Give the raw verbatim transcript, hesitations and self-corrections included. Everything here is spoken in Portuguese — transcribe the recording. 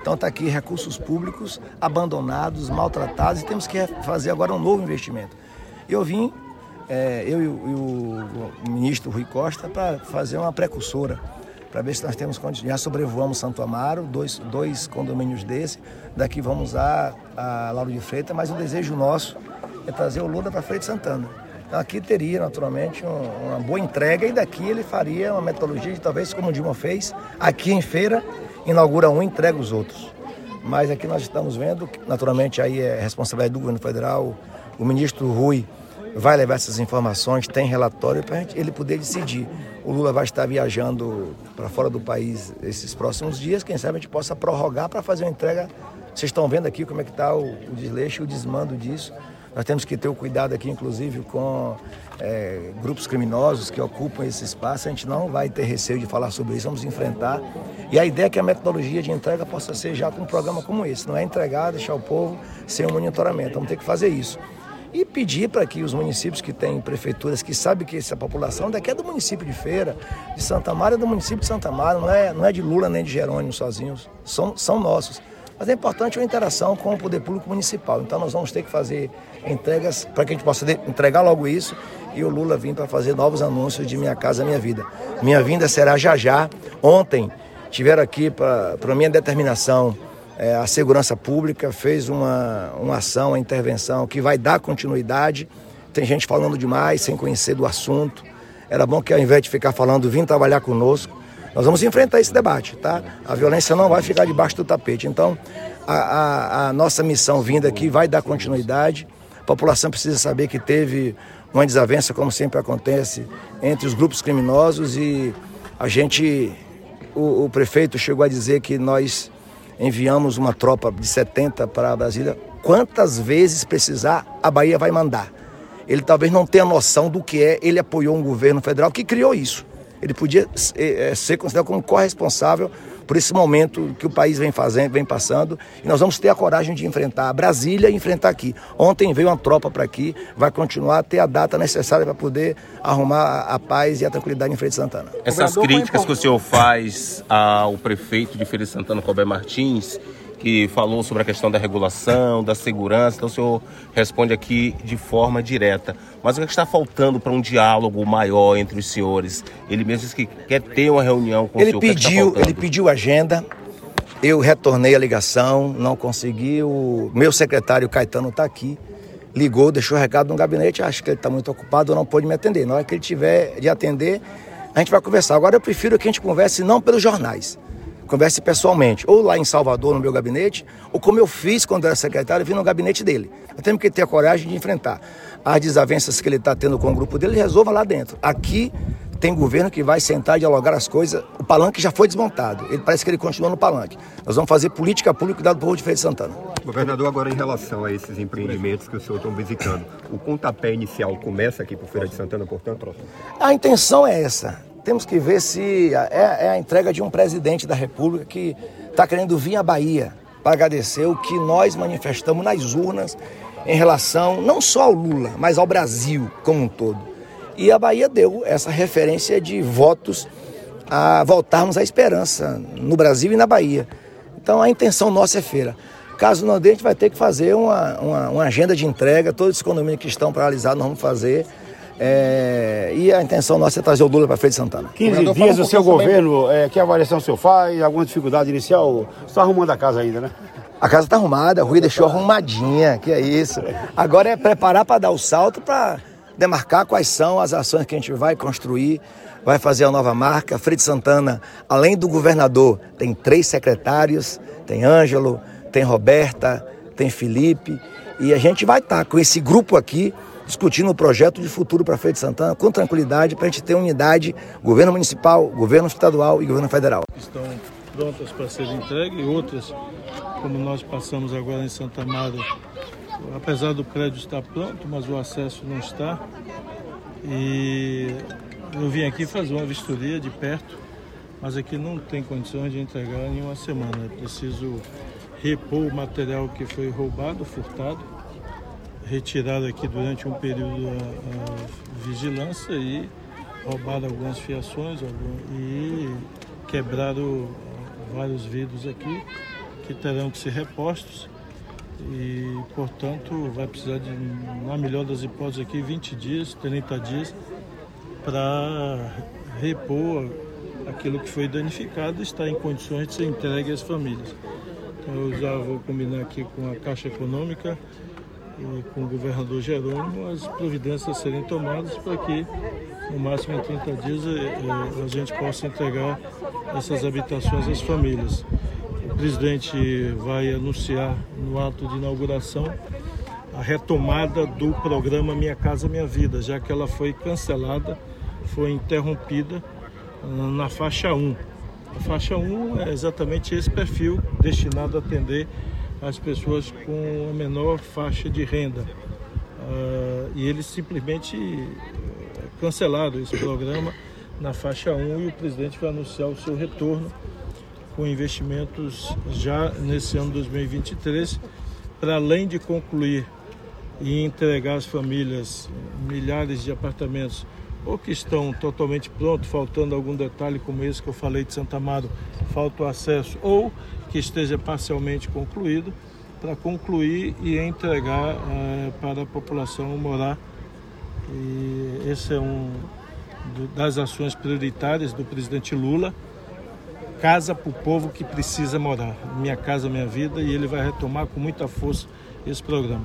Então está aqui recursos públicos abandonados, maltratados, e temos que fazer agora um novo investimento. Eu vim, é, eu e o, e o ministro Rui Costa, para fazer uma precursora, para ver se nós temos condições. Já sobrevoamos Santo Amaro, dois, dois condomínios desse, daqui vamos a, a Lauro de Freitas, mas o desejo nosso é trazer o Lula para Feira de Santana. Então aqui teria naturalmente um, uma boa entrega, e daqui ele faria uma metodologia de, talvez como o Dilma fez, aqui em feira, inaugura um e entrega os outros. Mas aqui nós estamos vendo, naturalmente aí é responsabilidade do governo federal, o ministro Rui vai levar essas informações, tem relatório para ele poder decidir. O Lula vai estar viajando para fora do país esses próximos dias, quem sabe a gente possa prorrogar para fazer uma entrega. Vocês estão vendo aqui como é que está o, o desleixo e o desmando disso. Nós temos que ter o cuidado aqui, inclusive, com é, grupos criminosos que ocupam esse espaço. A gente não vai ter receio de falar sobre isso, vamos enfrentar. E a ideia é que a metodologia de entrega possa ser já com um programa como esse. Não é entregar, deixar o povo sem o monitoramento. Vamos ter que fazer isso. E pedir para que os municípios que têm prefeituras, que sabem que essa população daqui é do município de Feira, de Santa Amaro, é do município de Santa Amaro, não é, não é de Lula nem de Jerônimo sozinhos, são, são nossos. Mas é importante a interação com o poder público municipal. Então nós vamos ter que fazer entregas para que a gente possa entregar logo isso e o Lula vir para fazer novos anúncios de Minha Casa Minha Vida. Minha vinda será já já. Ontem tiveram aqui para a minha determinação é, a segurança pública, fez uma, uma ação, uma intervenção que vai dar continuidade. Tem gente falando demais, sem conhecer do assunto. Era bom que ao invés de ficar falando, vim trabalhar conosco. Nós vamos enfrentar esse debate, tá? A violência não vai ficar debaixo do tapete. Então, a, a, a nossa missão vinda aqui vai dar continuidade. A população precisa saber que teve uma desavença, como sempre acontece, entre os grupos criminosos, e a gente, o, o prefeito chegou a dizer que nós enviamos uma tropa de setenta para Brasília. Quantas vezes precisar, a Bahia vai mandar. Ele talvez não tenha noção do que é, ele apoiou um governo federal que criou isso. Ele podia ser considerado como corresponsável por esse momento que o país vem fazendo, vem passando, e nós vamos ter a coragem de enfrentar a Brasília e enfrentar aqui. Ontem veio uma tropa para aqui, vai continuar a ter a data necessária para poder arrumar a paz e a tranquilidade em Feira de Santana. Essas críticas que o senhor faz ao prefeito de Feira de Santana, Roberto Martins, que falou sobre a questão da regulação, da segurança, então o senhor responde aqui de forma direta. Mas o que está faltando para um diálogo maior entre os senhores? Ele mesmo disse que quer ter uma reunião com ele o senhor. Pediu, que que ele pediu agenda, eu retornei a ligação, não consegui. O meu secretário Caetano está aqui, ligou, deixou recado no gabinete, acho que ele está muito ocupado, não pôde me atender. Na hora que ele tiver de atender, a gente vai conversar. Agora eu prefiro que a gente converse não pelos jornais, converse pessoalmente, ou lá em Salvador, no meu gabinete, ou como eu fiz quando era secretário, vim no gabinete dele. Nós temos que ter a coragem de enfrentar as desavenças que ele está tendo com o grupo dele, resolva lá dentro. Aqui tem governo que vai sentar e dialogar as coisas. O palanque já foi desmontado, ele parece que ele continua no palanque. Nós vamos fazer política pública dado povo de Feira de Santana. Governador, agora em relação a esses empreendimentos que o senhor está visitando, o pontapé inicial começa aqui por Feira de Santana, portanto? A intenção é essa. Temos que ver se é, é a entrega de um presidente da República que está querendo vir à Bahia para agradecer o que nós manifestamos nas urnas em relação não só ao Lula, mas ao Brasil como um todo. E a Bahia deu essa referência de votos a voltarmos à esperança no Brasil e na Bahia. Então a intenção nossa é feira. Caso não dê, a gente vai ter que fazer uma, uma, uma agenda de entrega, todos os condomínios que estão paralisados nós vamos fazer. É, e a intenção nossa é trazer o Lula para Feira de Santana. quinze dias do seu governo, é, que avaliação o senhor faz? Alguma dificuldade inicial? Você está arrumando a casa ainda, né? A casa está arrumada, a Rui deixou arrumadinha, que é isso. Agora é preparar para dar o salto, para demarcar quais são as ações que a gente vai construir, vai fazer a nova marca. Feira de Santana, além do governador, tem três secretários, tem Ângelo, tem Roberta, tem Felipe, e a gente vai estar com esse grupo aqui discutindo o projeto de futuro para Feira de Santana com tranquilidade, para a gente ter unidade, governo municipal, governo estadual e governo federal. Estão prontas para serem entregues, outras, como nós passamos agora em Santa Amaro, apesar do prédio estar pronto, mas o acesso não está. E eu vim aqui fazer uma vistoria de perto, mas aqui não tem condições de entregar em uma semana. É preciso repor o material que foi roubado, furtado, retirado aqui durante um período a, a vigilância e roubaram algumas fiações algum, e quebraram vários vidros aqui, que terão que ser repostos e, portanto, vai precisar de, na melhor das hipóteses aqui, vinte dias, trinta dias para repor aquilo que foi danificado e está em condições de ser entregue às famílias. Então, eu já vou combinar aqui com a Caixa Econômica e com o governador Jerônimo as providências a serem tomadas para que, no máximo em trinta dias, a gente possa entregar essas habitações às famílias. O presidente vai anunciar no ato de inauguração a retomada do programa Minha Casa Minha Vida, já que ela foi cancelada, foi interrompida na faixa um. A faixa um é exatamente esse perfil destinado a atender as pessoas com a menor faixa de renda. Uh, e eles simplesmente cancelaram esse programa na faixa um e o presidente vai anunciar o seu retorno com investimentos já nesse ano dois mil e vinte e três, para além de concluir e entregar às famílias milhares de apartamentos ou que estão totalmente prontos, faltando algum detalhe como esse que eu falei de Santo Amaro, falta o acesso, ou que esteja parcialmente concluído, para concluir e entregar uh, para a população morar. E esse é um do, das ações prioritárias do presidente Lula, casa para o povo que precisa morar, Minha Casa Minha Vida, e ele vai retomar com muita força esse programa.